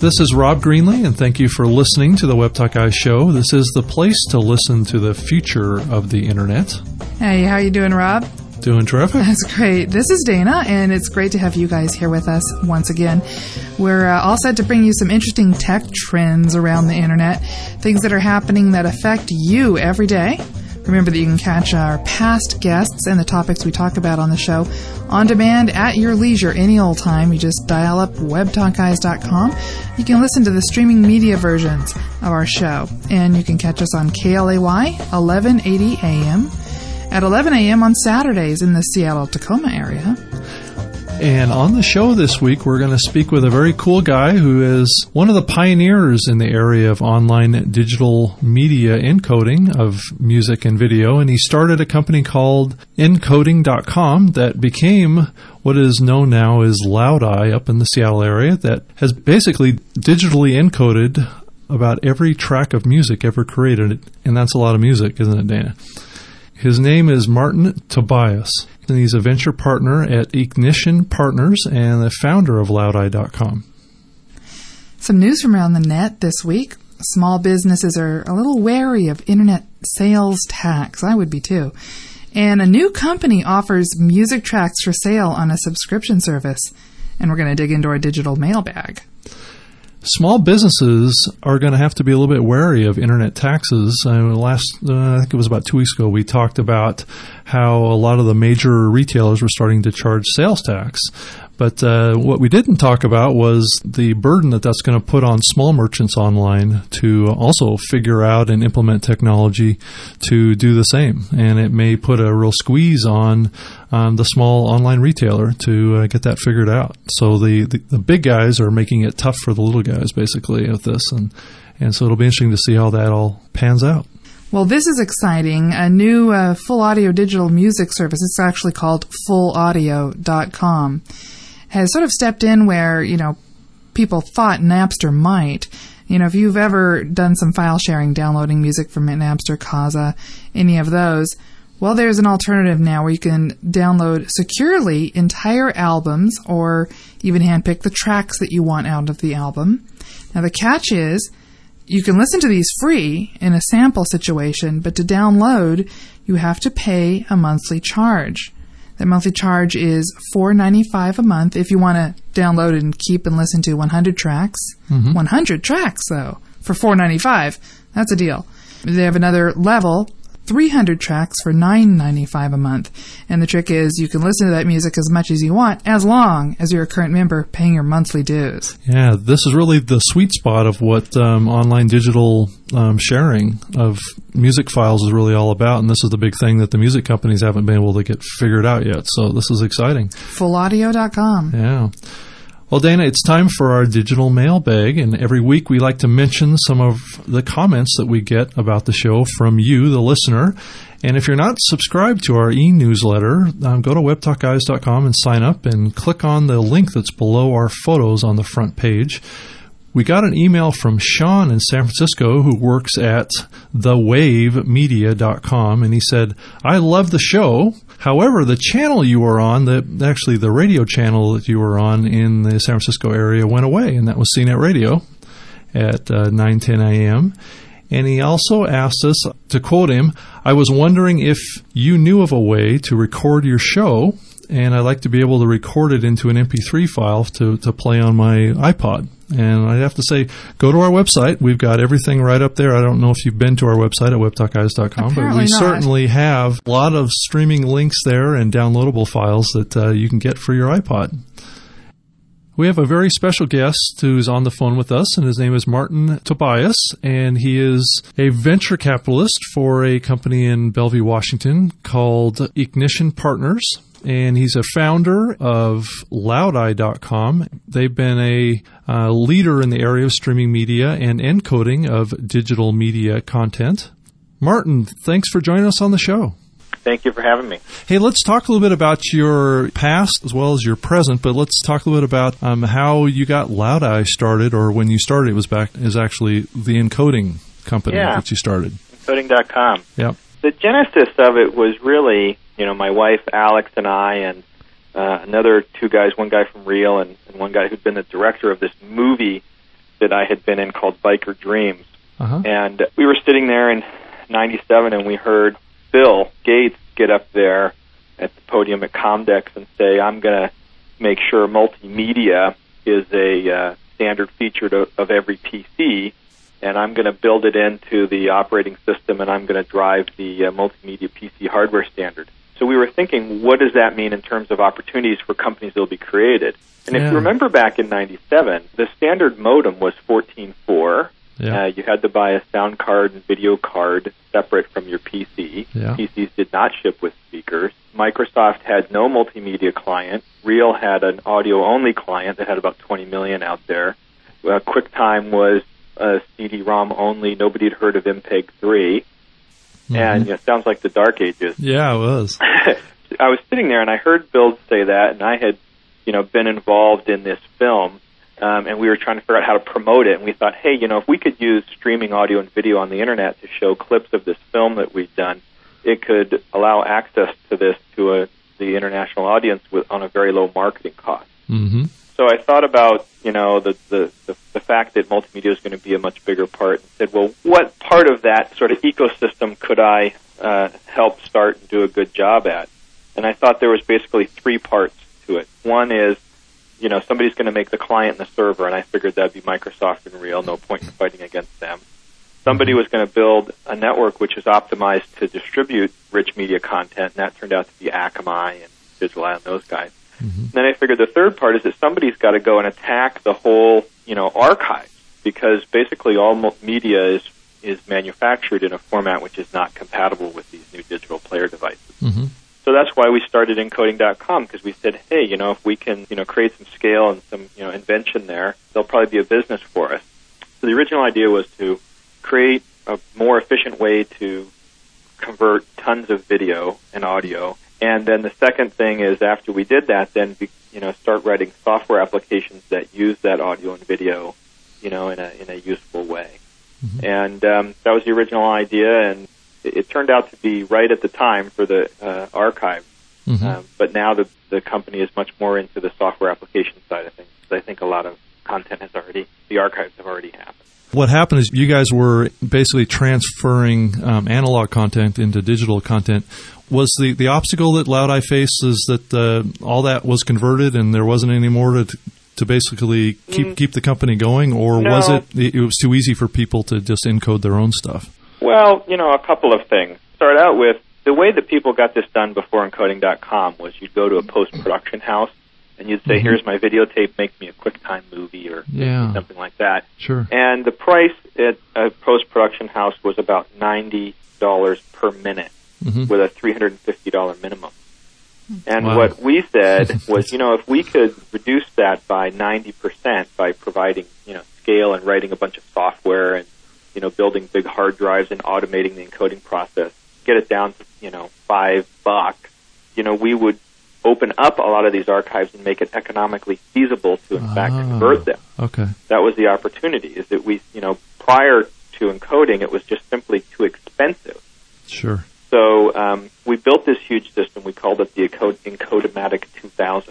This is Rob Greenlee, and thank you for listening to the Web Talk Guys show. This is the place to listen to the future of the Internet. Hey, how you doing, Rob? Doing terrific. That's great. This is Dana, and it's great to have you guys here with us once again. We're all set to bring you some interesting tech trends around the Internet, things that are happening that affect you every day. Remember that you can catch our past guests and the topics we talk about on the show on demand at your leisure any old time. You just dial up webtalkguys.com. You can listen to the streaming media versions of our show, and you can catch us on KLAY 1180 AM at 11 a.m. on Saturdays in the Seattle-Tacoma area. And on the show this week, we're going to speak with a very cool guy who is one of the pioneers in the area of online digital media encoding of music and video. And he started a company called Encoding.com that became what is known now as Loud-Eye up in the Seattle area, that has basically digitally encoded about every track of music ever created. And that's a lot of music, isn't it, Dana? His name is Martin Tobias, and he's a venture partner at Ignition Partners and the founder of Loud-Eye.com. Some news from around the net this week. Small businesses are a little wary of internet sales tax. I would be too. And a new company offers music tracks for sale on a subscription service. And we're going to dig into our digital mailbag. Small businesses are going to have to be a little bit wary of internet taxes. I think it was about 2 weeks ago, we talked about how a lot of the major retailers were starting to charge sales tax. But what we didn't talk about was the burden that's going to put on small merchants online to also figure out and implement technology to do the same. And it may put a real squeeze on the small online retailer to get that figured out. So the big guys are making it tough for the little guys, basically, with this. And so it'll be interesting to see how that all pans out. Well, this is exciting. A new full audio digital music service, it's actually called FullAudio.com, has sort of stepped in where, people thought Napster might. If you've ever done some file sharing, downloading music from Napster, Kazaa, any of those, well, there's an alternative now where you can download securely entire albums or even handpick the tracks that you want out of the album. Now, the catch is you can listen to these free in a sample situation, but to download, you have to pay a monthly charge. The monthly charge is $4.95 a month if you want to download it and keep and listen to 100 tracks. 100 tracks, though, for $4.95. That's a deal. They have another level, 300 tracks for $9.95 a month. And the trick is you can listen to that music as much as you want, as long as you're a current member paying your monthly dues. Yeah, this is really the sweet spot of what online digital sharing of music files is really all about. And this is the big thing that the music companies haven't been able to get figured out yet. So this is exciting. FullAudio.com. Yeah. Well, Dana, it's time for our digital mailbag, and every week we like to mention some of the comments that we get about the show from you, the listener. And if you're not subscribed to our e-newsletter, go to webtalkguys.com and sign up and click on the link that's below our photos on the front page. We got an email from Sean in San Francisco who works at thewavemedia.com, and he said, I love the show. However, the channel you were on, the radio channel that you were on in the San Francisco area went away, and that was CNET Radio at 9:10 a.m. And he also asked us, to quote him, I was wondering if you knew of a way to record your show, and I'd like to be able to record it into an MP3 file to play on my iPod. And I'd have to say, go to our website. We've got everything right up there. I don't know if you've been to our website at webtalkguys.com, but we certainly have a lot of streaming links there and downloadable files that you can get for your iPod. We have a very special guest who's on the phone with us, and his name is Martin Tobias, and he is a venture capitalist for a company in Bellevue, Washington called Ignition Partners. And he's a founder of Loud-Eye.com. They've been a leader in the area of streaming media and encoding of digital media content. Martin, thanks for joining us on the show. Thank you for having me. Hey, let's talk a little bit about your past as well as your present, but let's talk a little bit about how you got Loud-Eye started, or when you started, it was actually the encoding company that you started. Encoding.com. Yep. The genesis of it was really, my wife Alex and I and another two guys, one guy from Reel and one guy who'd been the director of this movie that I had been in called Biker Dreams. Uh-huh. And we were sitting there in 97, and we heard Bill Gates get up there at the podium at Comdex and say, I'm going to make sure multimedia is a standard feature of every PC, and I'm going to build it into the operating system, and I'm going to drive the multimedia PC hardware standard. So we were thinking, what does that mean in terms of opportunities for companies that will be created? And if you remember back in 97, the standard modem was 14.4. Yeah. You had to buy a sound card and video card separate from your PC. Yeah. PCs did not ship with speakers. Microsoft had no multimedia client. Real had an audio-only client that had about 20 million out there. QuickTime was CD-ROM only. Nobody had heard of MPEG-3. Mm-hmm. And it sounds like the dark ages. Yeah, it was. I was sitting there, and I heard Bill say that, and I had been involved in this film. And we were trying to figure out how to promote it, and we thought, hey, if we could use streaming audio and video on the Internet to show clips of this film that we'd done, it could allow access to this to the international audience on a very low marketing cost. Mm-hmm. So I thought about, the fact that multimedia is going to be a much bigger part, and said, well, what part of that sort of ecosystem could I help start and do a good job at? And I thought there was basically three parts to it. One is, somebody's going to make the client and the server, and I figured that'd be Microsoft and Real. No point in fighting against them. Somebody was going to build a network which is optimized to distribute rich media content, and that turned out to be Akamai and Digital Eye and those guys. Mm-hmm. Then I figured the third part is that somebody's got to go and attack the whole, archive, because basically all media is manufactured in a format which is not compatible with these new digital player devices. Mm-hmm. So that's why we started Encoding.com, because we said, hey, if we can, create some scale and some, invention there, there'll probably be a business for us. So the original idea was to create a more efficient way to convert tons of video and audio. And then the second thing is, after we did that, then, start writing software applications that use that audio and video, in a useful way. Mm-hmm. And that was the original idea, and it turned out to be right at the time for the archive. Mm-hmm. But now the company is much more into the software application side of things. I think a lot of content the archives have already happened. What happened is you guys were basically transferring analog content into digital content. Was the obstacle that Loud Eye faced is that all that was converted and there wasn't any more to basically keep the company going, or No. was it was too easy for people to just encode their own stuff? Well, a couple of things. Start out with, the way that people got this done before Encoding.com was you'd go to a post-production house and you'd say, mm-hmm. here's my videotape, make me a QuickTime movie or something like that. Sure. And the price at a post-production house was about $90 per minute, mm-hmm. with a $350 minimum. And wow. what we said was, if we could reduce that by 90% by providing, scale and writing a bunch of software and, building big hard drives and automating the encoding process, get it down to, $5, we would open up a lot of these archives and make it economically feasible to, in fact, convert them. Okay. That was the opportunity, is that we, prior to encoding, it was just simply too expensive. Sure. So we built this huge system. We called it the Encodematic 2000.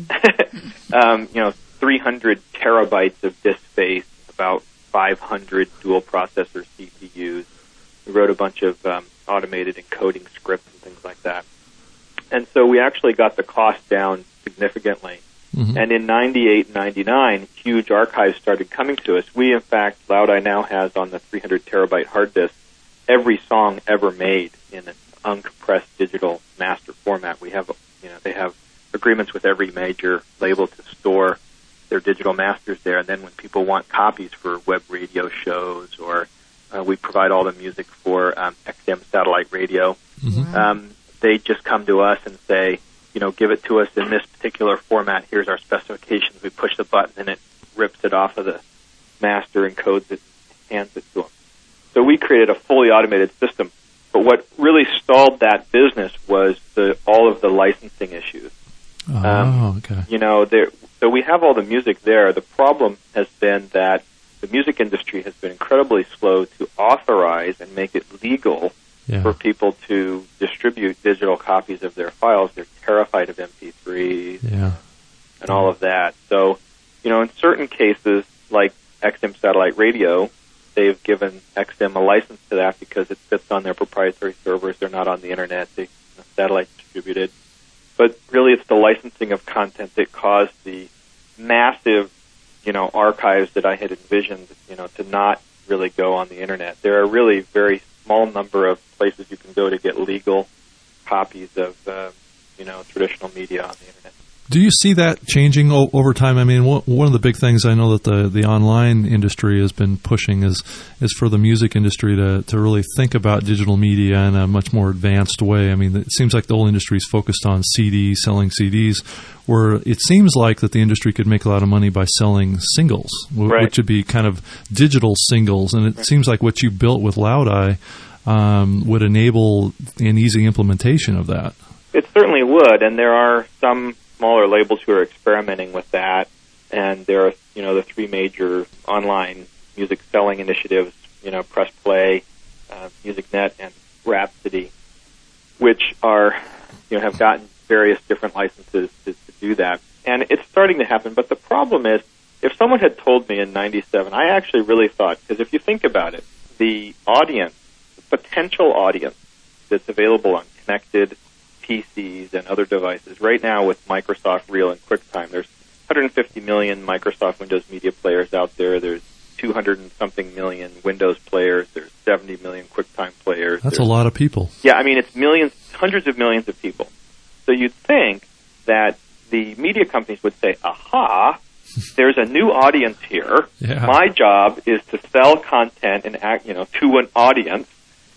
300 terabytes of disk space, about 500 dual processor CPUs. We wrote a bunch of automated encoding scripts and things like that. And so we actually got the cost down significantly. Mm-hmm. And in 98, 99, huge archives started coming to us. We, in fact, Loud Eye now has on the 300 terabyte hard disk every song ever made in an uncompressed digital master format. We have, they have agreements with every major label to store their digital masters there. And then when people want copies for web radio shows, or we provide all the music for XM satellite radio, mm-hmm. They just come to us and say, give it to us in this particular format. Here's our specifications. We push the button and it rips it off of the master, encodes it, hands it to them. So we created a fully automated system. But what really stalled that business was all of the licensing issues. Okay. So we have all the music there. The problem has been that the music industry has been incredibly slow to authorize and make it legal for people to distribute digital copies of their files. They're terrified of MP3s and all of that. So, in certain cases, like XM satellite radio, they've given XM a license to that because it sits on their proprietary servers. They're not on the internet. They're satellite distributed. But really, it's the licensing of content that caused the massive, archives that I had envisioned, to not really go on the internet. There are really very small number of places you can go to get legal copies of, traditional media on the internet. Do you see that changing over time? I mean, one of the big things I know that the online industry has been pushing is for the music industry to really think about digital media in a much more advanced way. I mean, it seems like the whole industry is focused on CDs, selling CDs, where it seems like that the industry could make a lot of money by selling singles, right, which would be kind of digital singles. And it seems like what you built with Loud Eye would enable an easy implementation of that. It certainly would, and there are some smaller labels who are experimenting with that, and there are, the three major online music selling initiatives, Press Play, MusicNet, and Rhapsody, which are, have gotten various different licenses to do that. And it's starting to happen, but the problem is, if someone had told me in 97, I actually really thought, because if you think about it, the audience, the potential audience that's available on connected PCs and other devices. Right now with Microsoft Real and QuickTime, there's 150 million Microsoft Windows Media players out there. There's 200 and something million Windows players. There's 70 million QuickTime players. That's a lot of people. Yeah, I mean, it's millions, hundreds of millions of people. So you'd think that the media companies would say, aha, there's a new audience here. Yeah. My job is to sell content and act, to an audience.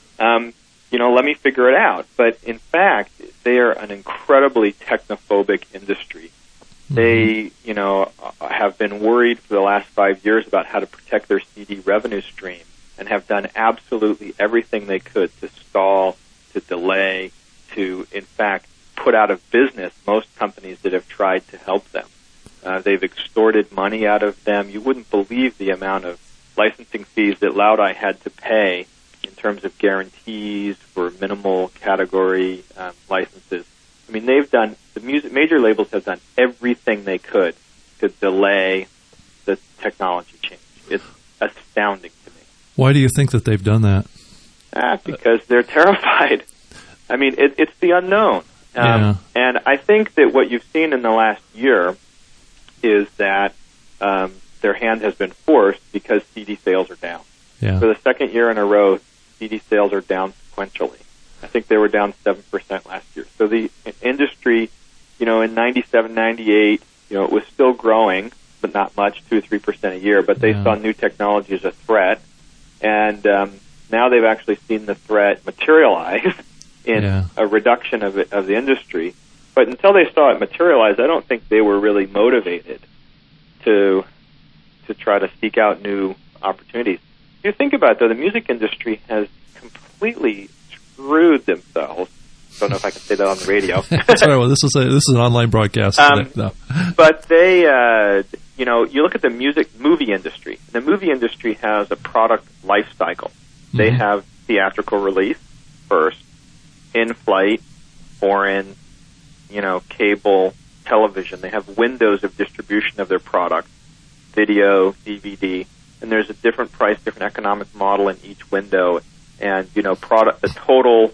Let me figure it out. But in fact, they are an incredibly technophobic industry. Mm-hmm. They, have been worried for the last 5 years about how to protect their CD revenue stream and have done absolutely everything they could to stall, to delay, to, in fact, put out of business most companies that have tried to help them. They've extorted money out of them. You wouldn't believe the amount of licensing fees that Loud Eye had to pay in terms of guarantees for minimal category licenses. I mean, major labels have done everything they could to delay the technology change. It's astounding to me. Why do you think that they've done that? Because they're terrified. I mean, it's the unknown. And I think that what you've seen in the last year is that their hand has been forced because CD sales are down. Yeah. For the second year in a row, CD sales are down sequentially. I think they were down 7% last year. So the industry, in 97, 98, it was still growing, but not much, 2 or 3% a year. But they saw new technology as a threat, and now they've actually seen the threat materialize in a reduction of the industry. But until they saw it materialize, I don't think they were really motivated to try to seek out new opportunities. If you think about it, though, the music industry has completely screwed themselves. Don't know if I can say that on the radio. Sorry, well, this is an online broadcast. No. But they, you look at the movie industry. The movie industry has a product life cycle. Mm-hmm. They have theatrical release first, in-flight, foreign, cable, television. They have windows of distribution of their product, video, DVD. And there's a different price, different economic model in each window, and the total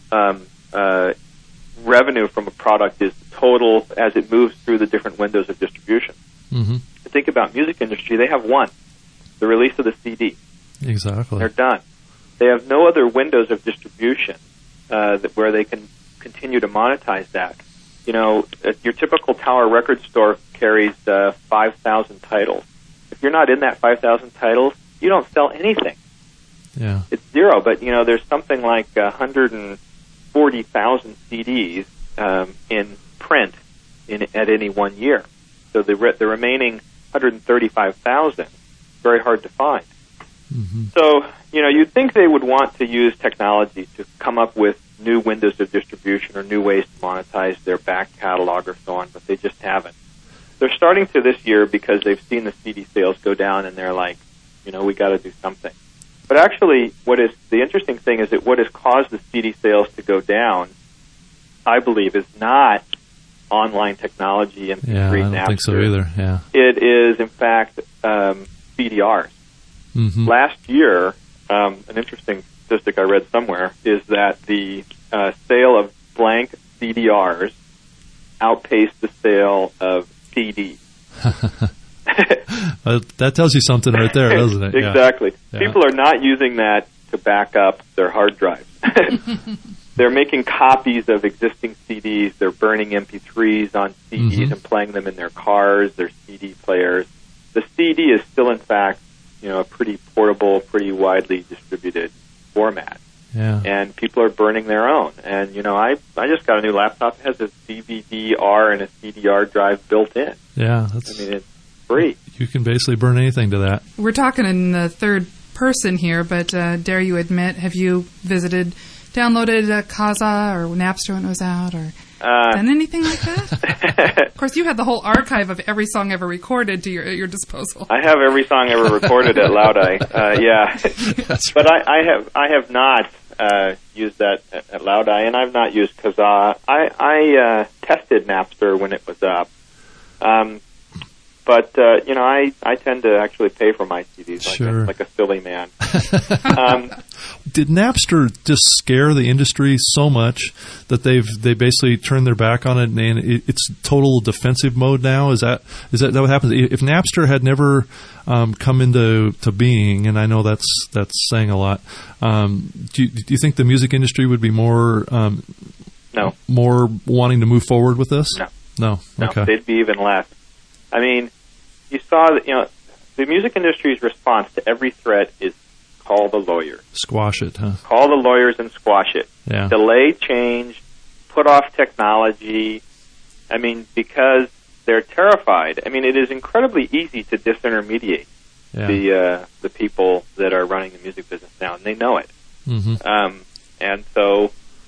revenue from a product is the total as it moves through the different windows of distribution. Mm-hmm. To think about music industry, they have one, the release of the CD. Exactly. They're done. They have no other windows of distribution where they can continue to monetize that. Your typical Tower record store carries 5,000 titles. If you're not in that 5,000 titles, you don't sell anything. Yeah. It's zero, but, there's something like 140,000 CDs in print at any one year. So the remaining 135,000, very hard to find. Mm-hmm. So, you'd think they would want to use technology to come up with new windows of distribution or new ways to monetize their back catalog or so on, but they just haven't. They're starting to this year because they've seen the CD sales go down, and they're like, we got to do something. But actually, the interesting thing is that what has caused the CD sales to go down, I believe, is not online technology and I don't think so either. Yeah, it is in fact CDRs. Mm-hmm. Last year, an interesting statistic I read somewhere is that the sale of blank CDRs outpaced the sale of CDs. That tells you something right there, doesn't it? Exactly. Yeah. People are not using that to back up their hard drives. They're making copies of existing CDs. They're burning MP3s on CDs and playing them in their cars, their CD players. The CD is still, in fact, a pretty portable, pretty widely distributed format. Yeah. And people are burning their own. And, I just got a new laptop that has a DVD-R and a CDR drive built in. Yeah. It's free. You can basically burn anything to that. We're talking in the third person here, but dare you admit, have you downloaded Kazaa or Napster when it was out, or done anything like that? Of course, you had the whole archive of every song ever recorded at your disposal. I have every song ever recorded at Loudeye. Yeah, but I have not used that at Loudeye, and I've not used Kazaa. I tested Napster when it was up. But I tend to actually pay for my CDs like a silly man. Did Napster just scare the industry so much that they basically turned their back on it and it's total defensive mode now? Is that what happens? If Napster had never come into being, and I know that's saying a lot, do you think the music industry would be more more wanting to move forward with this? No. Okay. They'd be even less. I mean, you saw that, the music industry's response to every threat is call the lawyers. Squash it, huh? Call the lawyers and squash it. Yeah. Delay change, put off technology. I mean, because they're terrified. I mean, it is incredibly easy to disintermediate the people that are running the music business now, and they know it. Mm-hmm. And so,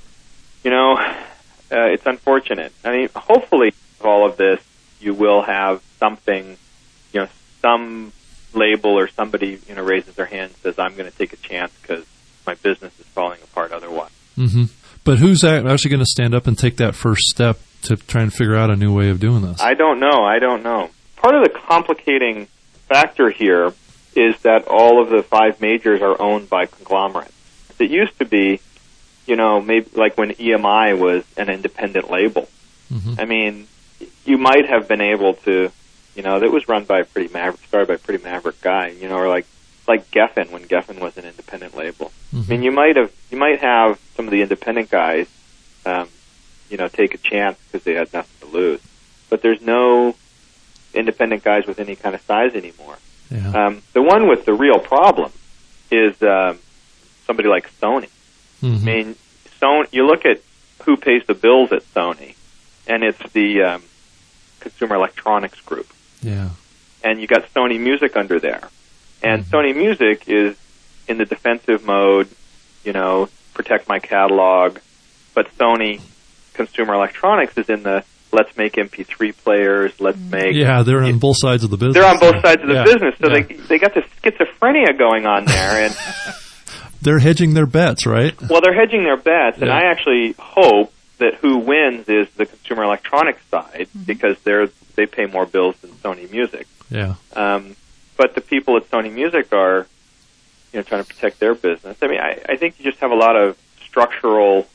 it's unfortunate. I mean, hopefully, with all of this, you will have something, some label or somebody, raises their hand and says, I'm going to take a chance because my business is falling apart otherwise. Mm-hmm. But who's actually going to stand up and take that first step to try and figure out a new way of doing this? I don't know. Part of the complicating factor here is that all of the 5 majors are owned by conglomerates. It used to be, maybe like when EMI was an independent label. Mm-hmm. I mean, you might have been able to, that was run by started by a pretty maverick guy, or like Geffen when Geffen was an independent label. Mm-hmm. I mean, you might have some of the independent guys, take a chance because they had nothing to lose. But there's no independent guys with any kind of size anymore. Yeah. The one with the real problem is somebody like Sony. Mm-hmm. I mean, you look at who pays the bills at Sony, and it's the Consumer Electronics Group. Yeah. And you got Sony Music under there. And Sony Music is in the defensive mode, protect my catalog. But Sony Consumer Electronics is in the let's make MP3 players, let's make... Yeah, they're on both sides of the business. They're on both sides of the business. So they got this schizophrenia going on there. And they're hedging their bets, right? Well, they're hedging their bets. And I actually hope that who wins is the consumer electronics side because they pay more bills than Sony Music. Yeah. But the people at Sony Music are, trying to protect their business. I mean, I think you just have a lot of structural,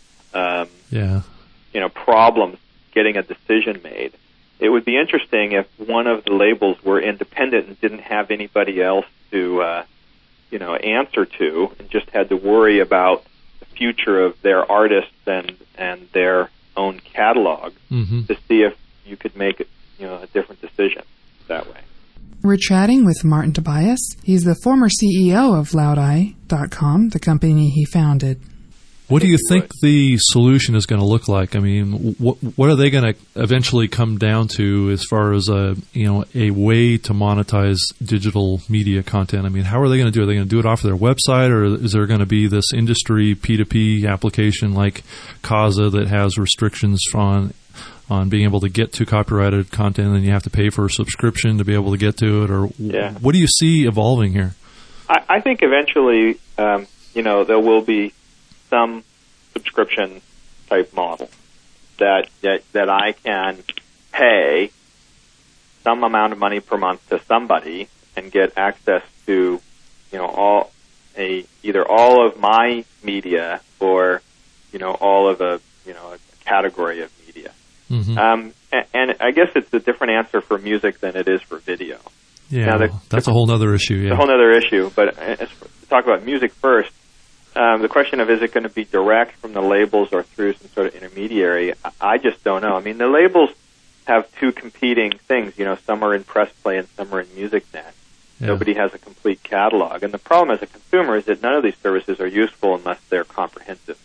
problems getting a decision made. It would be interesting if one of the labels were independent and didn't have anybody else to, answer to, and just had to worry about the future of their artists and their own catalog to see if you could make a different decision that way. We're chatting with Martin Tobias. He's the former CEO of Loudeye.com, the company he founded. What do you think the solution is going to look like? I mean, what are they going to eventually come down to as far as a way to monetize digital media content? I mean, how are they going to do it? Are they going to do it off their website, or is there going to be this industry P2P application like Kazaa that has restrictions on being able to get to copyrighted content, and then you have to pay for a subscription to be able to get to it? Or what do you see evolving here? I think eventually, there will be some subscription type model that I can pay some amount of money per month to somebody, and get access to, either all of my media or, all of a category of media. Mm-hmm. And I guess it's a different answer for music than it is for video. Yeah, that's a whole other issue. Yeah, a whole other issue. But to talk about music first, the question of is it going to be direct from the labels or through some sort of intermediary, I just don't know. I mean, the labels have two competing things. Some are in press play and some are in MusicNet. Yeah. Nobody has a complete catalog. And the problem as a consumer is that none of these services are useful unless they're comprehensive.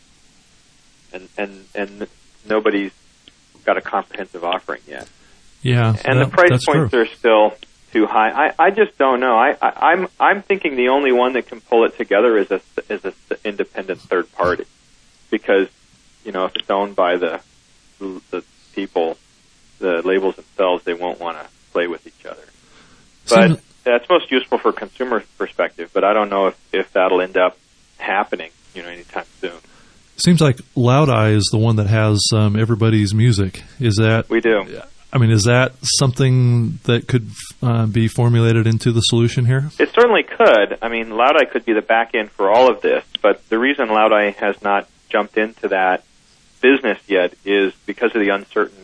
And nobody's got a comprehensive offering yet. Yeah, and the price points are still too high. I just don't know. I'm thinking the only one that can pull it together is a independent third party, because if it's owned by the people, the labels themselves, they won't want to play with each other. But that's most useful for a consumer perspective. But I don't know if that'll end up happening anytime soon. Seems like Loud Eye is the one that has everybody's music. Is that we do? I mean, is that something that could be formulated into the solution here? It certainly could. I mean, Loud Eye could be the back end for all of this, but the reason Loud Eye has not jumped into that business yet is because of the uncertain,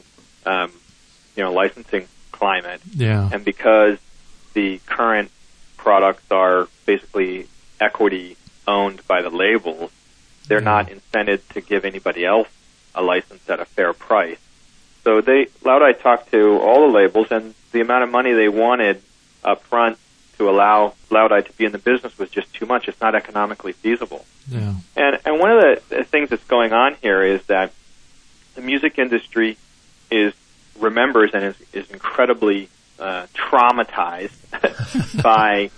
licensing climate. Yeah. And because the current products are basically equity owned by the labels, they're not incented to give anybody else a license at a fair price. So Loud Eye talked to all the labels, and the amount of money they wanted up front to allow Loud Eye to be in the business was just too much. It's not economically feasible. Yeah. And one of the things that's going on here is that the music industry remembers and is incredibly traumatized by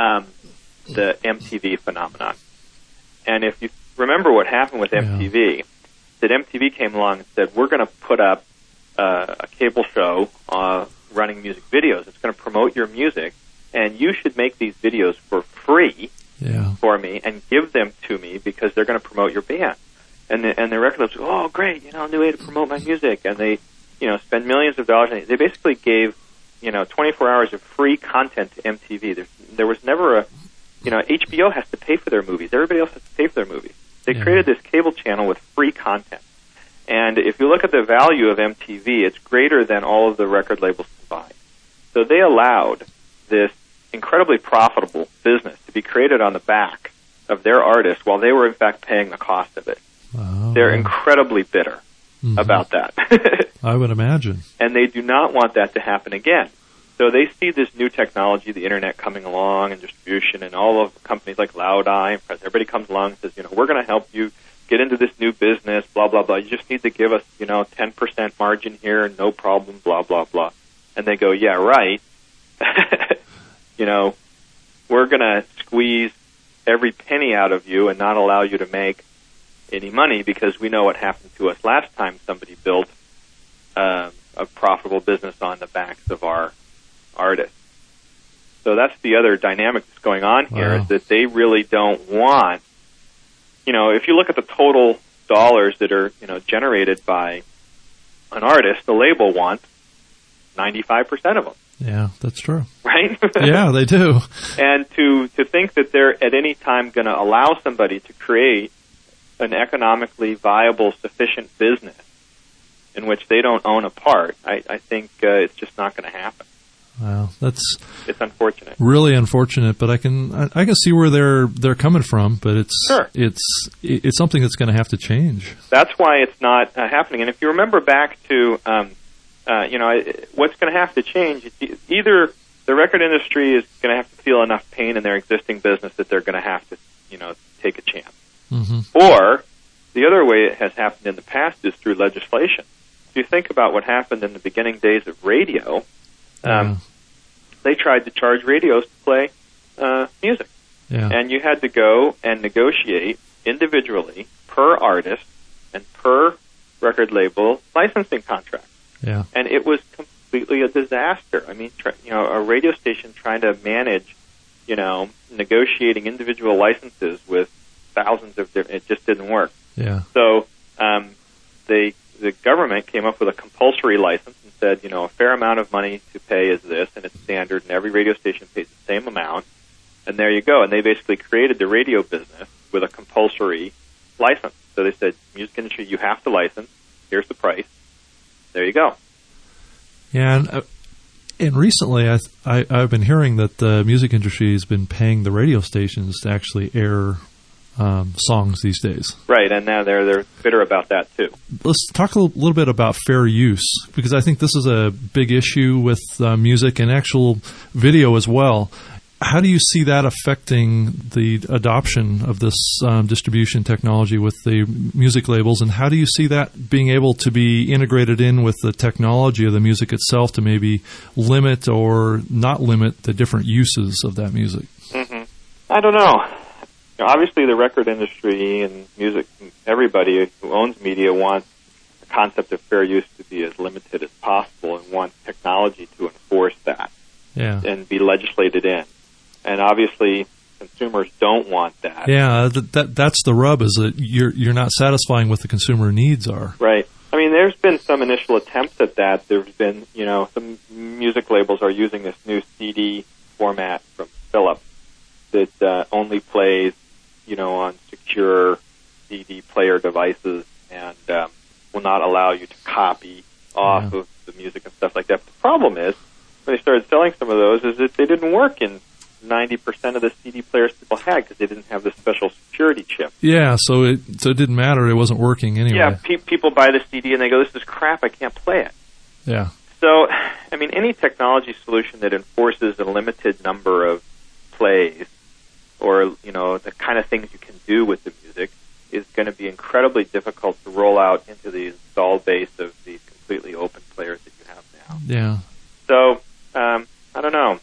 the MTV phenomenon. And if you remember what happened with MTV, that MTV came along and said, we're going to put up a cable show running music videos. It's going to promote your music, and you should make these videos for free for me and give them to me because they're going to promote your band. And the record labels go, oh, great, new way to promote my music. And they, spend millions of dollars. They basically gave, 24 hours of free content to MTV. There was never HBO has to pay for their movies. Everybody else has to pay for their movies. They created this cable channel with free content. And if you look at the value of MTV, it's greater than all of the record labels combined. So they allowed this incredibly profitable business to be created on the back of their artists while they were, in fact, paying the cost of it. Oh. They're incredibly bitter about that. I would imagine. And they do not want that to happen again. So they see this new technology, the Internet coming along and distribution, and all of the companies like Loud Eye, everybody comes along and says, we're going to help you get into this new business, blah, blah, blah. You just need to give us, 10% margin here, no problem, blah, blah, blah. And they go, yeah, right. We're going to squeeze every penny out of you and not allow you to make any money because we know what happened to us last time somebody built a profitable business on the backs of our artists. So that's the other dynamic that's going on here, is that they really don't want, if you look at the total dollars that are, generated by an artist, the label wants 95% of them. Yeah, that's true. Right? Yeah, they do. And to think that they're at any time going to allow somebody to create an economically viable, sufficient business in which they don't own a part, I think it's just not going to happen. Well, it's unfortunate. Really unfortunate, but I can see where they're coming from. But it's something that's going to have to change. That's why it's not happening. And if you remember back to what's going to have to change, either the record industry is going to have to feel enough pain in their existing business that they're going to have to take a chance, or the other way it has happened in the past is through legislation. If you think about what happened in the beginning days of radio. They tried to charge radios to play music. Yeah. And you had to go and negotiate individually per artist and per record label licensing contract. Yeah. And it was completely a disaster. I mean, a radio station trying to manage, negotiating individual licenses with thousands of different, it just didn't work. Yeah. So the government came up with a compulsory license and said, a fair amount of money to pay is this, and it's standard, and every radio station pays the same amount, and there you go. And they basically created the radio business with a compulsory license. So they said, music industry, you have to license. Here's the price. There you go. Yeah, and recently I've been hearing that the music industry has been paying the radio stations to actually air songs these days. Right, and now they're bitter about that too. Let's talk a little bit about fair use, because I think this is a big issue with music and actual video as well. How do you see that affecting the adoption of this distribution technology with the music labels, and how do you see that being able to be integrated in with the technology of the music itself to maybe limit or not limit the different uses of that music? Mm-hmm. I don't know. Obviously, the record industry and music, everybody who owns media wants the concept of fair use to be as limited as possible and wants technology to enforce that and be legislated in. And obviously, consumers don't want that. Yeah, that's the rub, is that you're not satisfying what the consumer needs are. Right. I mean, there's been some initial attempts at that. There's been, some music labels are using this new CD format from Philips that only plays, on secure CD player devices and will not allow you to copy off of the music and stuff like that. But the problem is, when they started selling some of those, is that they didn't work in 90% of the CD players people had because they didn't have the special security chip. Yeah, so it didn't matter. It wasn't working anyway. Yeah, people buy the CD and they go, this is crap, I can't play it. Yeah. So, I mean, any technology solution that enforces a limited number of plays or, the kind of things you can do with the music is going to be incredibly difficult to roll out into the installed base of these completely open players that you have now. Yeah. So, I don't know.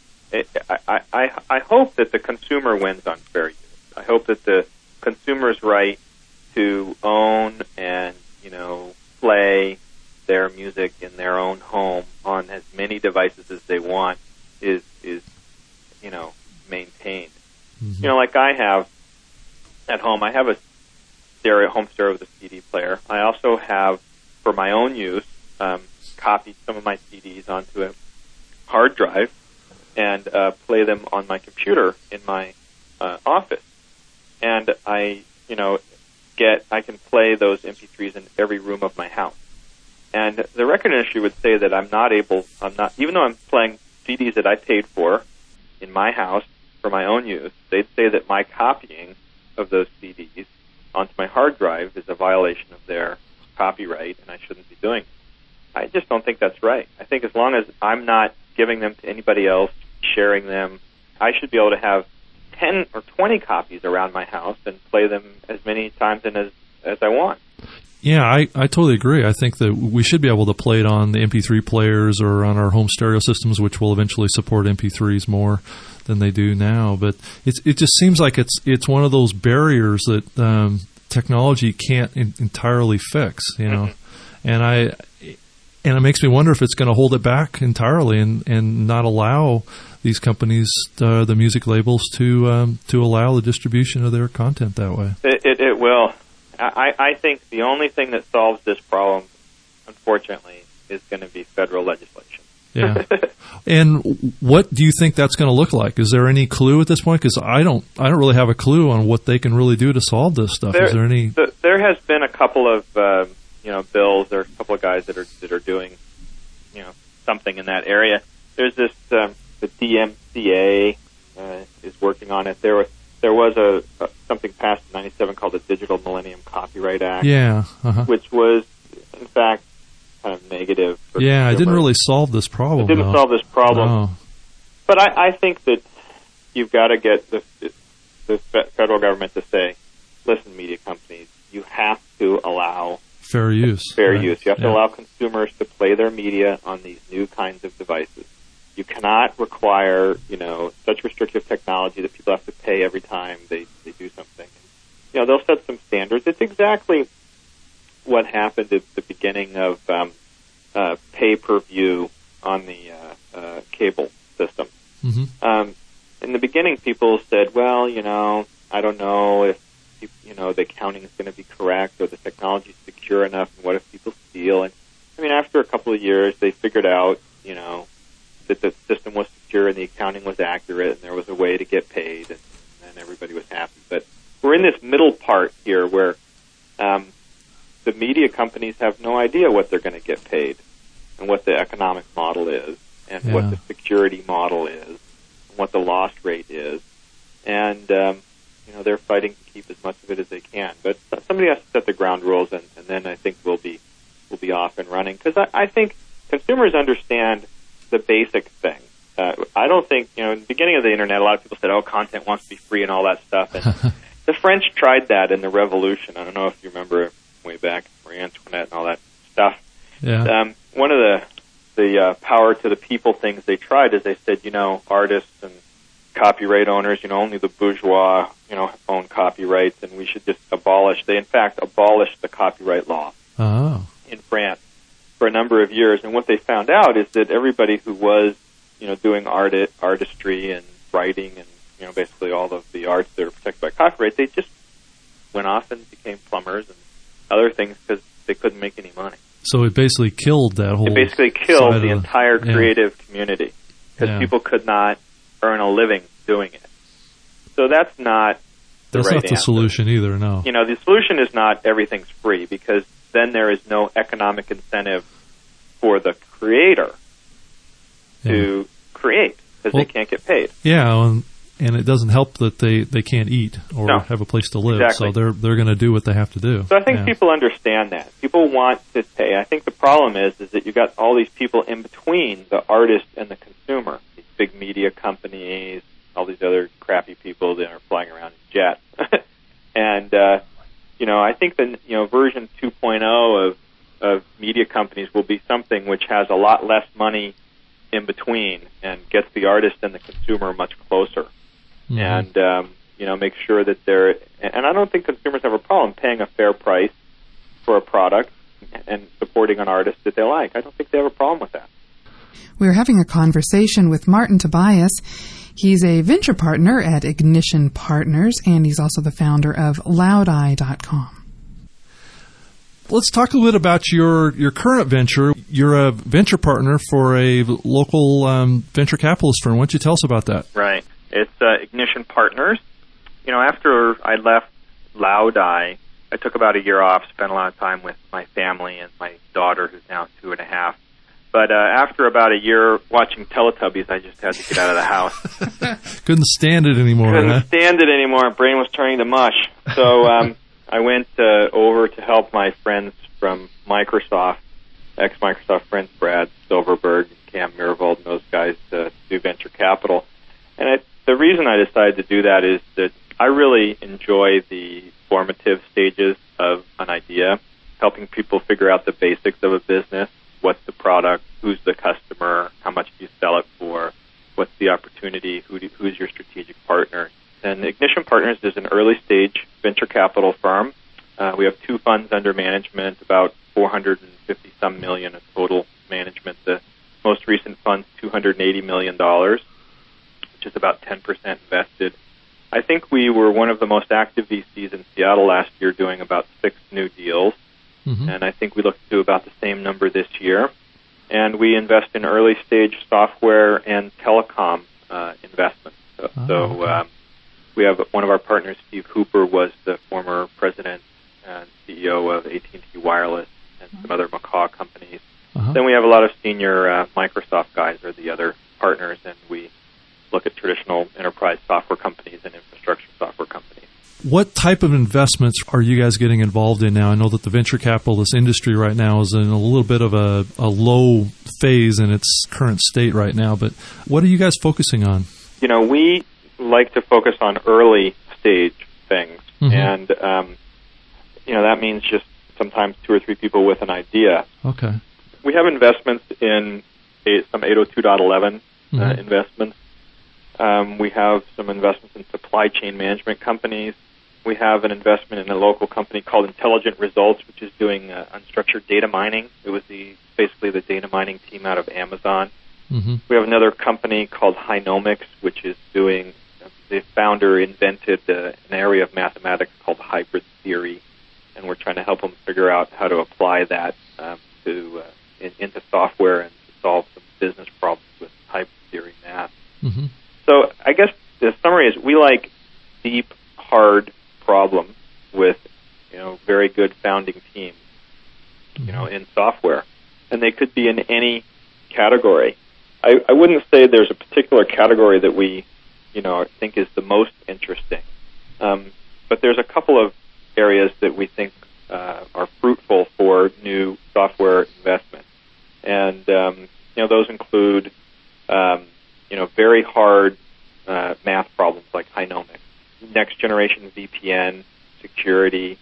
I hope that the consumer wins on fair use. I hope that the consumer's right to own and, play their music in their own home on as many devices as they want is maintained. Mm-hmm. Like I have at home, I have a home stereo with a CD player. I also have, for my own use, copied some of my CDs onto a hard drive and play them on my computer in my office. And I can play those MP3s in every room of my house. And the record industry would say that I'm not, even though I'm playing CDs that I paid for in my house for my own use, they'd say that my copying of those CDs onto my hard drive is a violation of their copyright and I shouldn't be doing it. I just don't think that's right. I think as long as I'm not giving them to anybody else, sharing them, I should be able to have 10 or 20 copies around my house and play them as many times and as I want. Yeah, I totally agree. I think that we should be able to play it on the MP3 players or on our home stereo systems, which will eventually support MP3s more than they do now. But it just seems like it's one of those barriers that technology can't entirely fix, Mm-hmm. And it makes me wonder if it's going to hold it back entirely and not allow these companies, the music labels, to allow the distribution of their content that way. It will. I think the only thing that solves this problem, unfortunately, is going to be federal legislation. Yeah. And what do you think that's going to look like? Is there any clue at this point? Because I don't really have a clue on what they can really do to solve this stuff. Is there any? There has been a couple of bills. There are a couple of guys that are doing something in that area. There's this the DMCA is working on it. There was something passed in '97 called the Digital Millennium Copyright Act. Yeah. Uh-huh. Which was in fact kind of negative. For consumers. It didn't really solve this problem. It didn't solve this problem. No. But I think that you've got to get the federal government to say, listen, media companies, you have to allow fair use. Fair use. You have to allow consumers to play their media on these new kinds of devices. You cannot require, such restrictive technology that people have to pay every time they do something. They'll set some standards. It's exactly what happened at the beginning of pay-per-view on the cable system. Mm-hmm. In the beginning, people said, well, I don't know if, the accounting is going to be correct or the technology is secure enough, and what if people steal? And, after a couple of years, they figured out, that the system was ledger and the accounting was accurate and there was a way to get paid and everybody was happy. But we're in this middle part here where the media companies have no idea what they're going to get paid and what the economic model is and what the security model is and what the loss rate is. And, they're fighting to keep as much of it as they can. But somebody has to set the ground rules, and then I think we'll be off and running. Because I think consumers understand the basic thing. I don't think, in the beginning of the Internet, a lot of people said, content wants to be free and all that stuff. And the French tried that in the Revolution. I don't know if you remember way back, Marie Antoinette and all that stuff. Yeah. One of the power to the people things they tried is they said, artists and copyright owners, only the bourgeois, own copyrights, and we should just abolish. They, in fact, abolished the copyright law in France for a number of years. And what they found out is that everybody who was, doing artistry and writing and, basically all of the arts that are protected by copyright, they just went off and became plumbers and other things because they couldn't make any money. So it basically killed that whole... It basically killed the entire creative community because people could not earn a living doing it. So that's not That's right not the answer. solution either, no. The solution is not everything's free because then there is no economic incentive for the creator to create because they can't get paid. Yeah, and it doesn't help that they can't eat or have a place to live, exactly. so they're going to do what they have to do. So I think people understand that. People want to pay. I think the problem is that you've got all these people in between the artist and the consumer, these big media companies, all these other crappy people that are flying around in jets. And, I think the, version 2.0 of media companies will be something which has a lot less money in between and gets the artist and the consumer much closer. Mm-hmm. And, make sure that they're, and I don't think consumers have a problem paying a fair price for a product and supporting an artist that they like. I don't think they have a problem with that. We're having a conversation with Martin Tobias. He's a venture partner at Ignition Partners, and he's also the founder of Loudeye.com. Let's talk a little bit about your current venture. You're a venture partner for a local venture capitalist firm. Why don't you tell us about that? Right. It's Ignition Partners. After I left Loudeye, I took about a year off, spent a lot of time with my family and my daughter, who's now 2.5. But after about a year watching Teletubbies, I just had to get out of the house. Couldn't stand it anymore. Couldn't stand it anymore. My brain was turning to mush. So I went over to help my friends from Microsoft, ex-Microsoft friends, Brad Silverberg, Cam Miravold, and those guys do venture capital. And the reason I decided to do that is that I really enjoy the formative stages of an idea, helping people figure out the basics of a business. What's the product? Who's the customer? How much do you sell it for? What's the opportunity? Who's your strategic partner? And Ignition Partners is an early-stage venture capital firm. We have 2 funds under management, about $450-some million of total management. The most recent fund's $280 million, which is about 10% invested. I think we were one of the most active VCs in Seattle last year, doing about 6 new deals. Mm-hmm. And I think we look to do about the same number this year. And we invest in early-stage software and telecom investments. So we have one of our partners, Steve Hooper, was the former president and CEO of AT&T Wireless and some other Macaw companies. Then we have a lot of senior Microsoft guys are the other partners, and we look at traditional enterprise software companies and infrastructure software companies. What type of investments are you guys getting involved in now? I know that the venture capitalist industry right now is in a little bit of a low phase in its current state right now, but what are you guys focusing on? We like to focus on early stage things, and that means just sometimes 2 or 3 people with an idea. Okay. We have investments in some 802.11 investments. We have some investments in supply chain management companies. We have an investment in a local company called Intelligent Results, which is doing unstructured data mining. It was basically the data mining team out of Amazon. Mm-hmm. We have another company called Hynomics, which is doing, the founder invented an area of mathematics called hybrid theory, and we're trying to help them figure out how to apply that into software and to solve some business problems with hybrid theory math. I guess the summary is we like deep, hard problems with, very good founding teams, in software. And they could be in any category. I wouldn't say there's a particular category that we, think is the most interesting. But there's a couple of areas that we think are fruitful for new software investment. And, those include, very hard math problems like Hynomics, next generation VPN, security,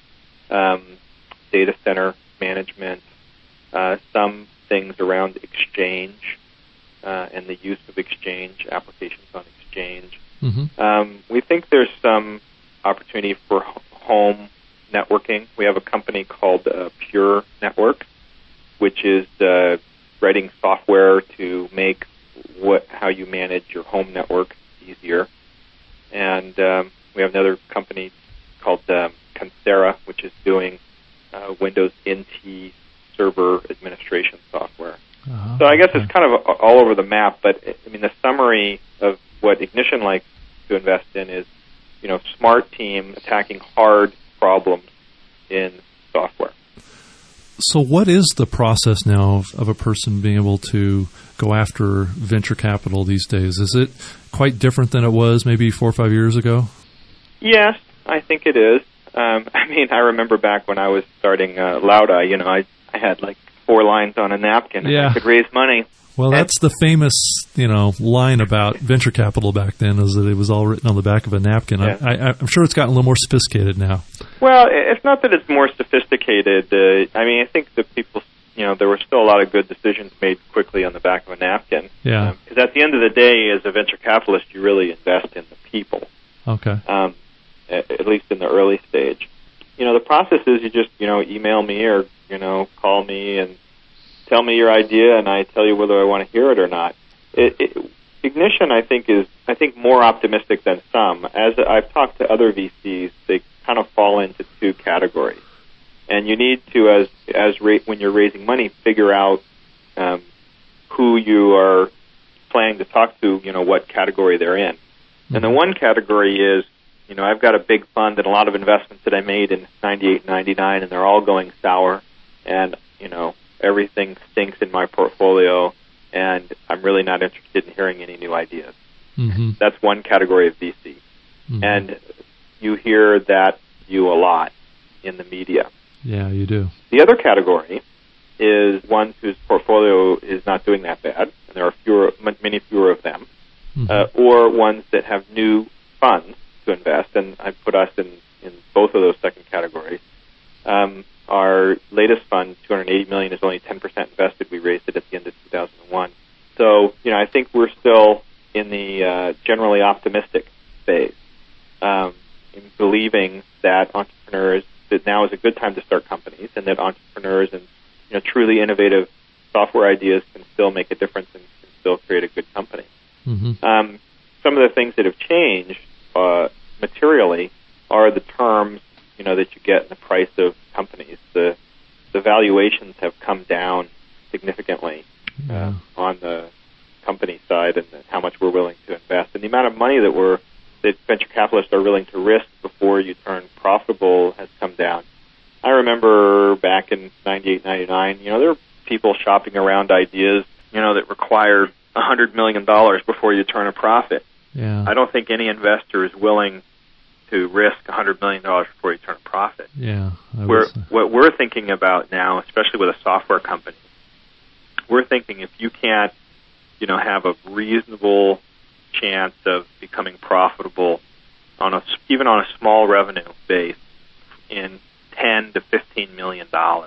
data center management, some things around Exchange and the use of Exchange, applications on Exchange. Mm-hmm. We think there's some opportunity for home networking. We have a company called Pure Network, which is writing software to make how you manage your home network easier. And we have another company called Kansera, which is doing Windows NT server administration software. Uh-huh. So I guess it's kind of all over the map, but the summary of what Ignition likes to invest in is, smart team attacking hard problems in software. So what is the process now of a person being able to go after venture capital these days? Is it quite different than it was maybe 4 or 5 years ago? Yes, I think it is. I remember back when I was starting Lauda, I had like 4 lines on a napkin and I could raise money. Well, that's the famous, line about venture capital back then, is that it was all written on the back of a napkin. Yeah. I'm sure it's gotten a little more sophisticated now. Well, it's not that it's more sophisticated. I think that people, there were still a lot of good decisions made quickly on the back of a napkin. Yeah. Because at the end of the day, as a venture capitalist, you really invest in the people. Okay. At least in the early stage. The process is you just, email me or, call me and tell me your idea, and I tell you whether I want to hear it or not. Ignition, I think, is more optimistic than some. As I've talked to other VCs, they kind of fall into 2 categories, and you need to, when you're raising money, figure out who you are planning to talk to. What category they're in. Mm-hmm. And the one category is, I've got a big fund and a lot of investments that I made in 98, 99, and they're all going sour, and everything stinks in my portfolio, and I'm really not interested in hearing any new ideas. Mm-hmm. That's one category of VC. Mm-hmm. And you hear that view a lot in the media. Yeah, you do. The other category is ones whose portfolio is not doing that bad, and there are many fewer of them, mm-hmm. Or ones that have new funds to invest, and I put us in both of those second categories. Our latest fund, $280 million, is only 10% invested. We raised it at the end of 2001. So, I think we're still in the generally optimistic phase, in believing that that now is a good time to start companies, and that entrepreneurs and truly innovative software ideas can still make a difference and can still create a good company. Mm-hmm. Some of the things that have changed materially are the terms that you get in the price of companies. The valuations have come down significantly on the company side, and how much we're willing to invest, and the amount of money that venture capitalists are willing to risk before you turn profitable has come down. I remember back in 98, 99, there were people shopping around ideas, that required $100 million before you turn a profit. Yeah. I don't think any investor is willing to risk $100 million before you turn a profit. Yeah. What we're thinking about now, especially with a software company, we're thinking if you can't, have a reasonable chance of becoming profitable even on a small revenue base in $10 to $15 million,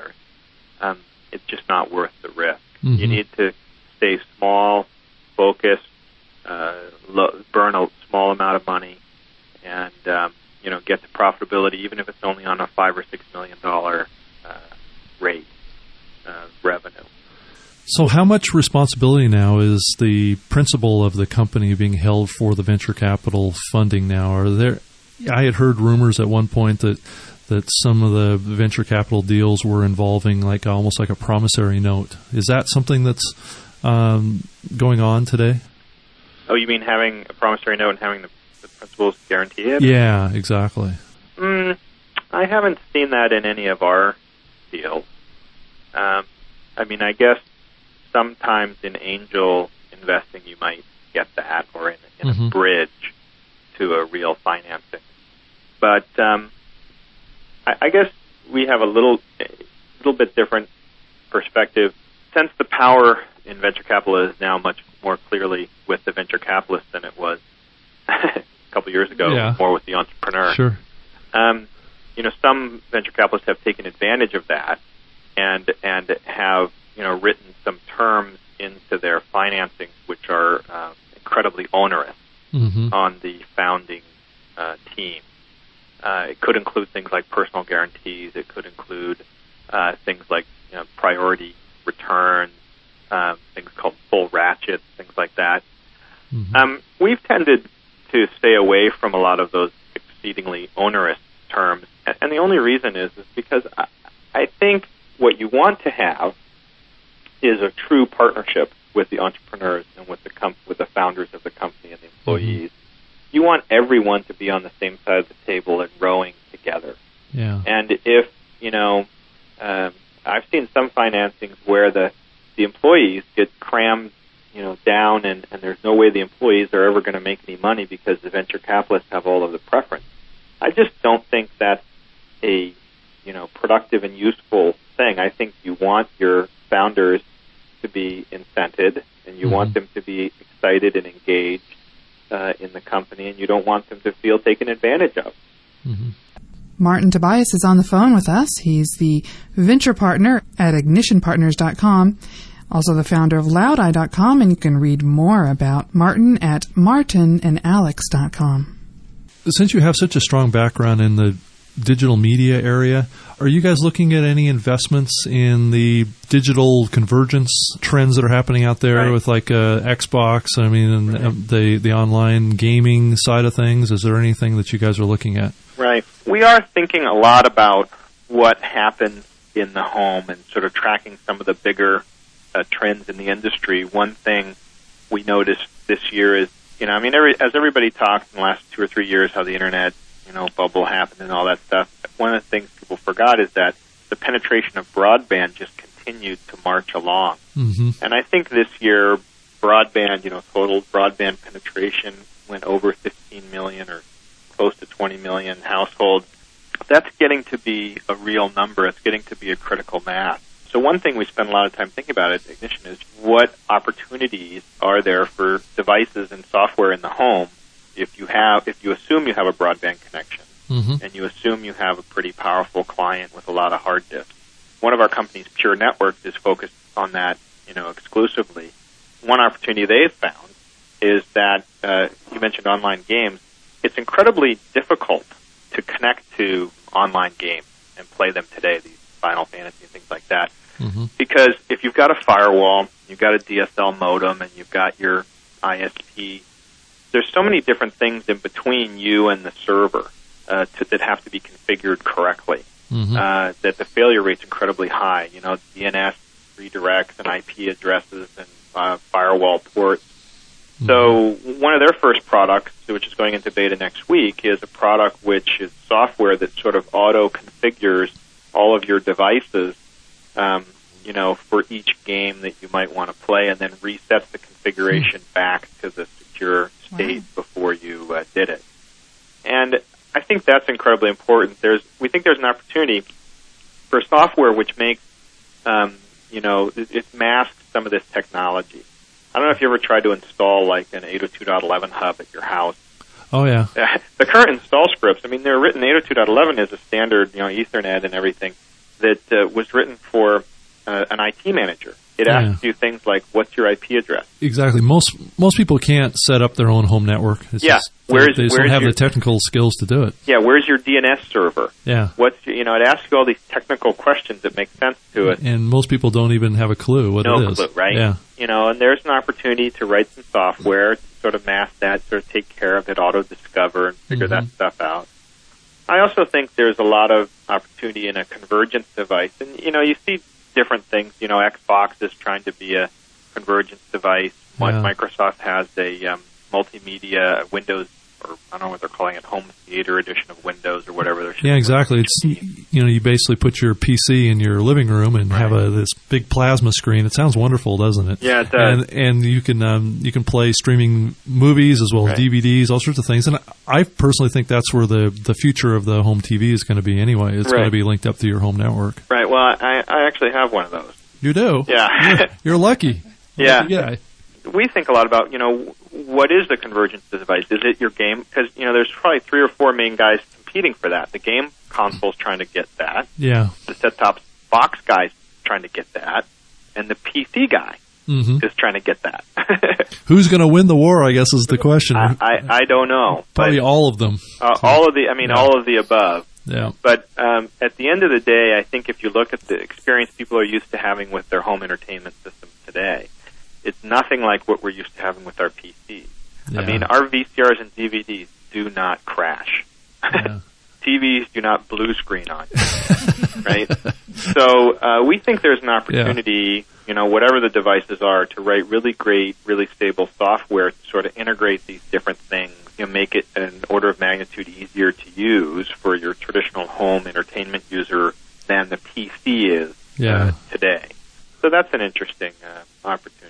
it's just not worth the risk. Mm-hmm. You need to stay small, focus, burn a small amount of money, and get to profitability, even if it's only on a $5 or $6 million rate revenue. So, how much responsibility now is the principal of the company being held for the venture capital funding now? I had heard rumors at one point that some of the venture capital deals were involving almost like a promissory note. Is that something that's going on today? Oh, you mean having a promissory note and having the principals guarantee it? Yeah, exactly. I haven't seen that in any of our deals. I mean, I guess sometimes in angel investing you might get that, or in a bridge to a real financing. But I guess we have a little bit different perspective. Since the power in venture capital is now much more clearly with the venture capitalist than it was a couple years ago, more with the entrepreneur. Sure. Some venture capitalists have taken advantage of that and have written some terms into their financing which are incredibly onerous on the founding team. It could include things like personal guarantees. It could include things like priority returns, things called full ratchets, things like that. We've tended to stay away from a lot of those exceedingly onerous terms, and the only reason is because I think what you want to have is a true partnership with the entrepreneurs and with the founders of the company and the employees. You want everyone to be on the same side of the table and rowing together. Yeah. And if I've seen some financings where the employees get crammed down, and there's no way the employees are ever going to make any money because the venture capitalists have all of the preference. I just don't think that's a productive and useful thing. I think you want your founders to be incented, and you want them to be excited and engaged in the company, and you don't want them to feel taken advantage of. Martin Tobias is on the phone with us. He's the venture partner at ignitionpartners.com, also the founder of loudeye.com, and you can read more about Martin at martinandalex.com. Since you have such a strong background in the digital media area, are you guys looking at any investments in the digital convergence trends that are happening out there with like Xbox, and the online gaming side of things? Is there anything that you guys are looking at? Right. We are thinking a lot about what happens in the home and sort of tracking some of the bigger trends in the industry. One thing we noticed this year is, as everybody talked in the last 2 or 3 years how the internet, bubble happened and all that stuff, one of the things people forgot is that the penetration of broadband just continued to march along. And I think this year, broadband, total broadband penetration went over 15 million or close to 20 million households. That's getting to be a real number. It's getting to be a critical mass. So one thing we spend a lot of time thinking about at Ignition is what opportunities are there for devices and software in the home if you assume you have a broadband connection and you assume you have a pretty powerful client with a lot of hard disks. One of our companies, Pure Networks, is focused on that, exclusively. One opportunity they've found is that you mentioned online games. It's incredibly difficult to connect to online games and play them today, these Final Fantasy and things like that. Because if you've got a firewall, you've got a DSL modem, and you've got your ISP, there's so many different things in between you and the server that have to be configured correctly, that the failure rate's incredibly high. DNS redirects and IP addresses and firewall ports. So one of their first products, which is going into beta next week, is a product which is software that sort of auto-configures all of your devices, for each game that you might want to play, and then resets the configuration back to the secure state before you did it. And I think that's incredibly important. We think there's an opportunity for software which makes, it masks some of this technology. I don't know if you ever tried to install like an 802.11 hub at your house. Oh, yeah. The current install scripts, they're written, 802.11 is a standard, Ethernet and everything that was written for an IT manager. It asks you things like, what's your IP address? Exactly. Most people can't set up their own home network. They just don't have the technical skills to do it. Yeah, where's your DNS server? Yeah. It asks you all these technical questions that make sense to it. And most people don't even have a clue what it is. No clue, right? Yeah. And there's an opportunity to write some software to sort of mask that, sort of take care of it, auto-discover, and figure that stuff out. I also think there's a lot of opportunity in a convergence device. And, you see different things. Xbox is trying to be a convergence device. Microsoft has a multimedia Windows, or I don't know what they're calling it, home theater edition of Windows or whatever. Yeah, exactly. It's, you basically put your PC in your living room and have this big plasma screen. It sounds wonderful, doesn't it? Yeah, it does. And you can play streaming movies as well as DVDs, all sorts of things. And I personally think that's where the future of the home TV is going to be anyway. It's going to be linked up to your home network. Right. Well, I actually have one of those. You do? Yeah. You're lucky. Yeah. Yeah. We think a lot about, what is the convergence device? Is it your game? Because, there's probably 3 or 4 main guys competing for that. The game console's trying to get that. Yeah. The set-top box guy's trying to get that. And the PC guy is trying to get that. Who's going to win the war, I guess, is the question. I don't know. Probably all of them. All of the above. Yeah. But at the end of the day, I think if you look at the experience people are used to having with their home entertainment systems today, it's nothing like what we're used to having with our PCs. Yeah. I mean, our VCRs and DVDs do not crash. Yeah. TVs do not blue screen on you, right? So we think there's an opportunity, whatever the devices are, to write really great, really stable software to sort of integrate these different things, make it an order of magnitude easier to use for your traditional home entertainment user than the PC is today. So that's an interesting opportunity.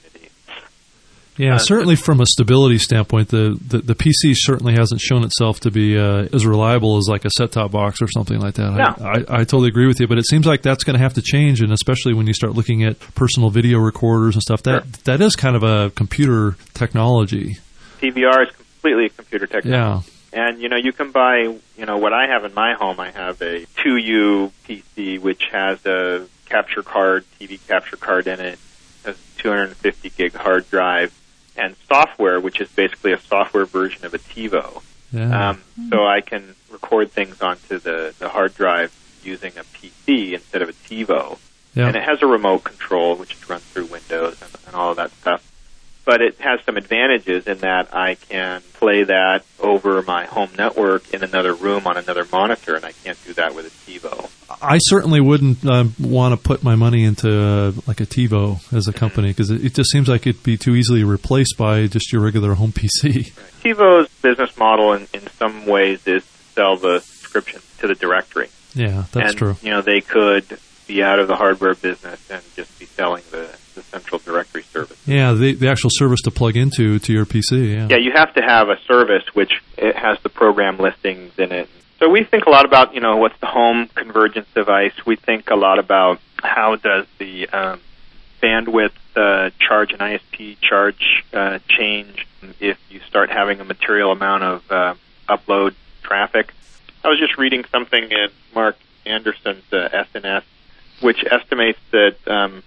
Yeah, certainly from a stability standpoint, the PC certainly hasn't shown itself to be as reliable as like a set-top box or something like that. No. I totally agree with you, but it seems like that's going to have to change, and especially when you start looking at personal video recorders and stuff, that is kind of a computer technology. DVR is completely a computer technology. Yeah. And, you can buy, what I have in my home, I have a 2U PC, which has a capture card, TV capture card in it, has a 250 gig hard drive, and software, which is basically a software version of a TiVo. Yeah. So I can record things onto the hard drive using a PC instead of a TiVo. Yeah. And it has a remote control, which is run through Windows and all of that stuff. But it has some advantages in that I can play that over my home network in another room on another monitor, and I can't do that with a TiVo. I certainly wouldn't want to put my money into like a TiVo as a company, because it just seems like it'd be too easily replaced by just your regular home PC. TiVo's business model in some ways is to sell the subscription to the directory. Yeah, that's true. They could be out of the hardware business and just be selling the central directory service. Yeah, the actual service to plug into your PC. Yeah, you have to have a service which it has the program listings in it. So we think a lot about, what's the home convergence device. We think a lot about how does the bandwidth charge and ISP charge change if you start having a material amount of upload traffic. I was just reading something in Mark Anderson's SNS, which estimates that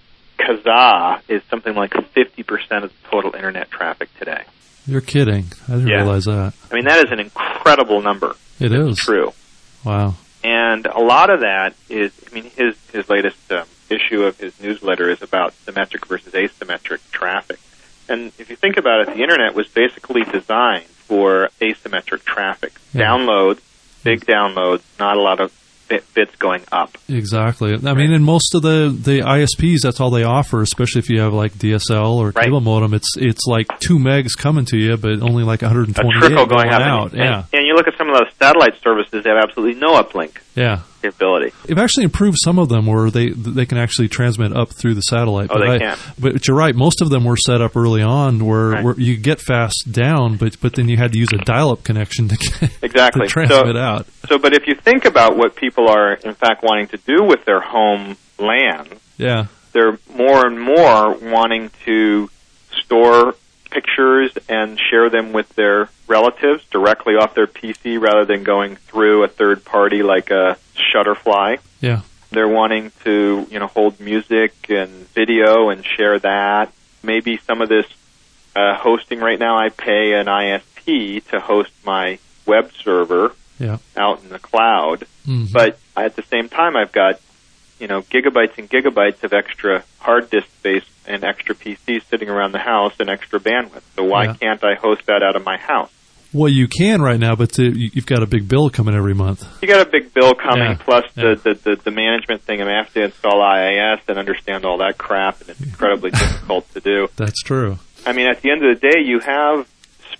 Kazaa is something like 50% of the total internet traffic today. You're kidding. I didn't realize that. I mean, that is an incredible number. It is. True. Wow. And a lot of that is, his latest issue of his newsletter is about symmetric versus asymmetric traffic. And if you think about it, the internet was basically designed for asymmetric traffic. Yeah. Downloads, big downloads, not a lot of bits going up. Exactly. I mean, in most of the ISPs, that's all they offer, especially if you have like DSL or cable modem. It's like 2 megs coming to you, but only like 128 a trickle going out. And you look at some of those satellite services, they have absolutely no uplink. Yeah. Capability. They've actually improved some of them where they can actually transmit up through the satellite. Oh, they can. But you're right. Most of them were set up early on where you get fast down, but then you had to use a dial-up connection to to transmit out. So, but if you think about what people are in fact wanting to do with their home LAN, they're more and more wanting to store pictures and share them with their relatives directly off their PC rather than going through a third party like a Shutterfly. Yeah. They're wanting to, hold music and video and share that. Maybe some of this hosting right now, I pay an ISP to host my web server out in the cloud. Mm-hmm. But at the same time, I've got, gigabytes and gigabytes of extra hard disk space and extra PCs sitting around the house and extra bandwidth. So why can't I host that out of my house? Well, you can right now, but you've got a big bill coming every month. You got a big bill coming, plus the management thing. I mean, I have to install IIS and understand all that crap, and it's incredibly difficult to do. That's true. I mean, at the end of the day, you have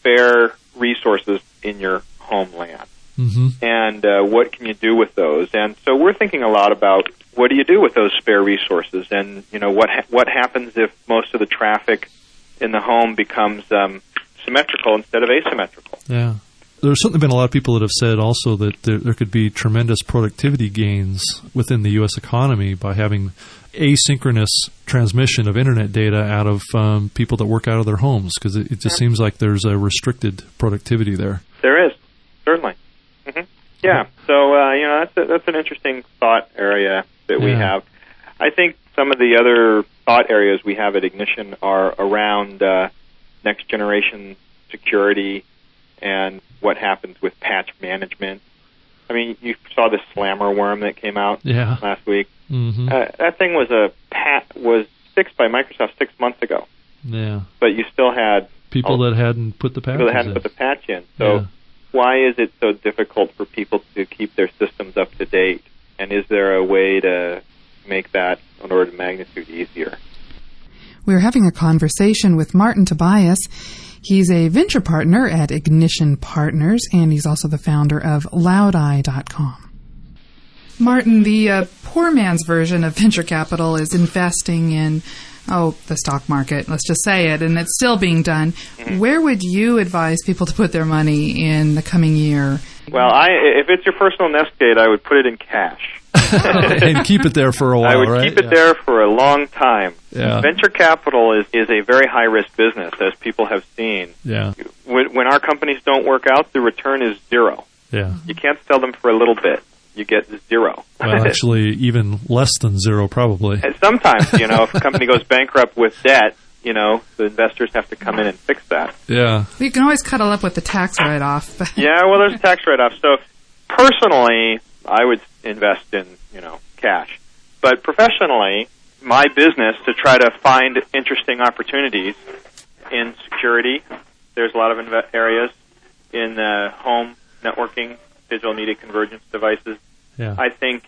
spare resources in your homeland. Mm-hmm. And what can you do with those? And so we're thinking a lot about what do you do with those spare resources, and what happens if most of the traffic in the home becomes symmetrical instead of asymmetrical. Yeah. There's certainly been a lot of people that have said also that there could be tremendous productivity gains within the U.S. economy by having asynchronous transmission of internet data out of people that work out of their homes, because it just seems like there's a restricted productivity there. There is, certainly. Mm-hmm. Yeah, so that's an interesting thought area that we have. I think some of the other thought areas we have at Ignition are around next generation security and what happens with patch management. I mean, you saw the Slammer worm that came out last week. Mm-hmm. That thing was fixed by Microsoft 6 months ago. Yeah, but you still had people that hadn't put the patch in. So why is it so difficult for people to keep their systems up to date? And is there a way to make that an order of magnitude easier? We're having a conversation with Martin Tobias. He's a venture partner at Ignition Partners, and he's also the founder of Loudeye.com. Martin, the poor man's version of venture capital is investing in, the stock market, let's just say it, and it's still being done. Mm-hmm. Where would you advise people to put their money in the coming year? Well, if it's your personal nest egg, I would put it in cash. And keep it there for a while, I would keep it there for a long time. Yeah. Venture capital is a very high-risk business, as people have seen. Yeah. When our companies don't work out, the return is zero. Yeah. You can't sell them for a little bit. You get zero. Well, actually, even less than zero, probably. And sometimes, if a company goes bankrupt with debt, the investors have to come in and fix that. Yeah. You can always cuddle up with the tax write-off. Yeah, well, there's a tax write-off. So, personally, I would invest in, cash. But professionally, my business to try to find interesting opportunities in security. There's a lot of areas in home networking, digital media convergence devices. Yeah. I think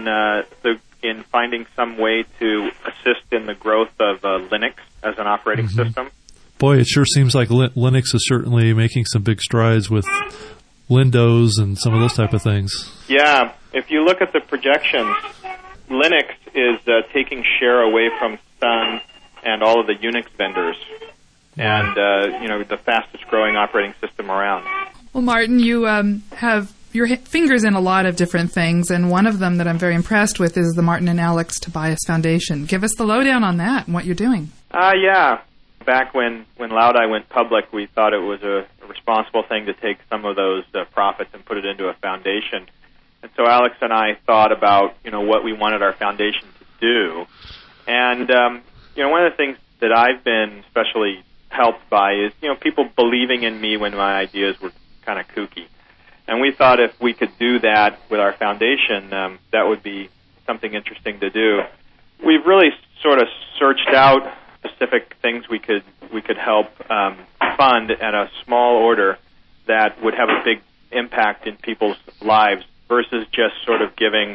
in finding some way to assist in the growth of Linux as an operating system. Boy, it sure seems like Linux is certainly making some big strides with Windows and some of those type of things. Yeah. If you look at the projections, Linux is taking share away from Sun and all of the Unix vendors, and the fastest growing operating system around. Well, Martin, you have your fingers in a lot of different things, and one of them that I'm very impressed with is the Martin and Alex Tobias Foundation. Give us the lowdown on that and what you're doing. Yeah. Back when Loudeye went public, we thought it was a responsible thing to take some of those profits and put it into a foundation. And so Alex and I thought about, what we wanted our foundation to do. And, one of the things that I've been especially helped by is, people believing in me when my ideas were kind of kooky. And we thought if we could do that with our foundation, that would be something interesting to do. We've really sort of searched out specific things we could help fund at a small order that would have a big impact in people's lives versus just sort of giving,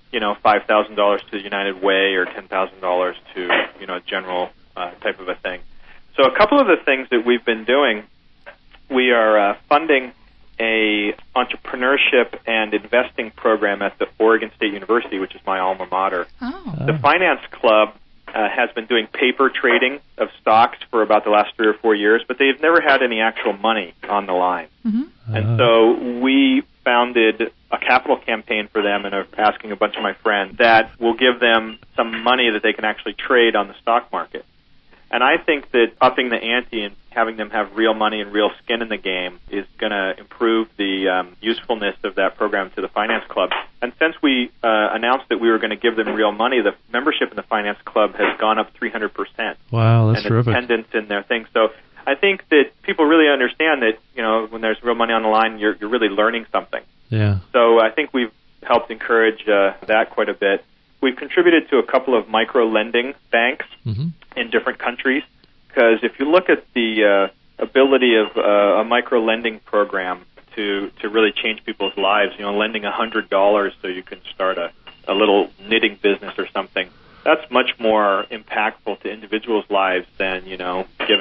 $5,000 to United Way or $10,000 to, a general type of a thing. So a couple of the things that we've been doing, we are funding a entrepreneurship and investing program at the Oregon State University, which is my alma mater. Oh. The Finance Club has been doing paper trading of stocks for about the last 3 or 4 years, but they've never had any actual money on the line. Mm-hmm. And so we founded a capital campaign for them and are asking a bunch of my friends that will give them some money that they can actually trade on the stock market. And I think that upping the ante and having them have real money and real skin in the game is going to improve the usefulness of that program to the Finance Club. And since we announced that we were going to give them real money, the membership in the Finance Club has gone up 300%. Wow, that's terrific. And attendance in their thing. So I think that people really understand that, when there's real money on the line, you're really learning something. Yeah. So I think we've helped encourage that quite a bit. We've contributed to a couple of micro-lending banks in different countries, because if you look at the ability of a micro-lending program to really change people's lives, lending $100 so you can start a little knitting business or something, that's much more impactful to individuals' lives than, giving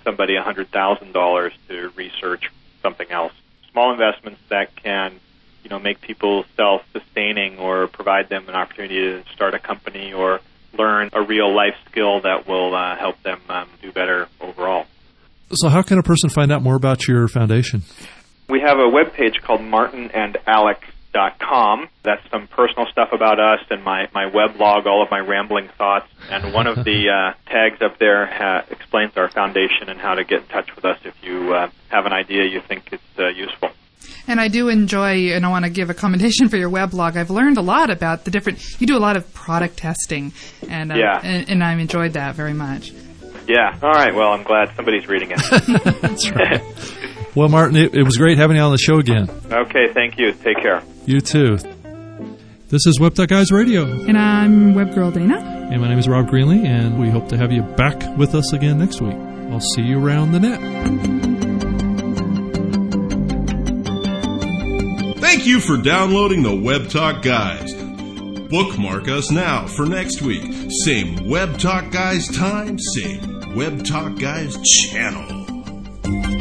somebody $100,000 to research something else. Small investments that can, make people self-sustaining or provide them an opportunity to start a company or learn a real life skill that will help them do better overall. So how can a person find out more about your foundation? We have a webpage called martinandalec.com. That's some personal stuff about us and my weblog, all of my rambling thoughts. And one of the tags up there explains our foundation and how to get in touch with us if you have an idea you think it's useful. And I do enjoy, and I want to give a commendation for your weblog. I've learned a lot about the different, you do a lot of product testing, and and I've enjoyed that very much. Yeah. All right. Well, I'm glad somebody's reading it. That's right. Well, Martin, it was great having you on the show again. Okay. Thank you. Take care. You too. This is Web.Guys Radio. And I'm Webgirl Dana. And my name is Rob Greenlee, and we hope to have you back with us again next week. I'll see you around the net. Thank you for downloading the Web Talk Guys. Bookmark us now for next week. Same Web Talk Guys time, same Web Talk Guys channel.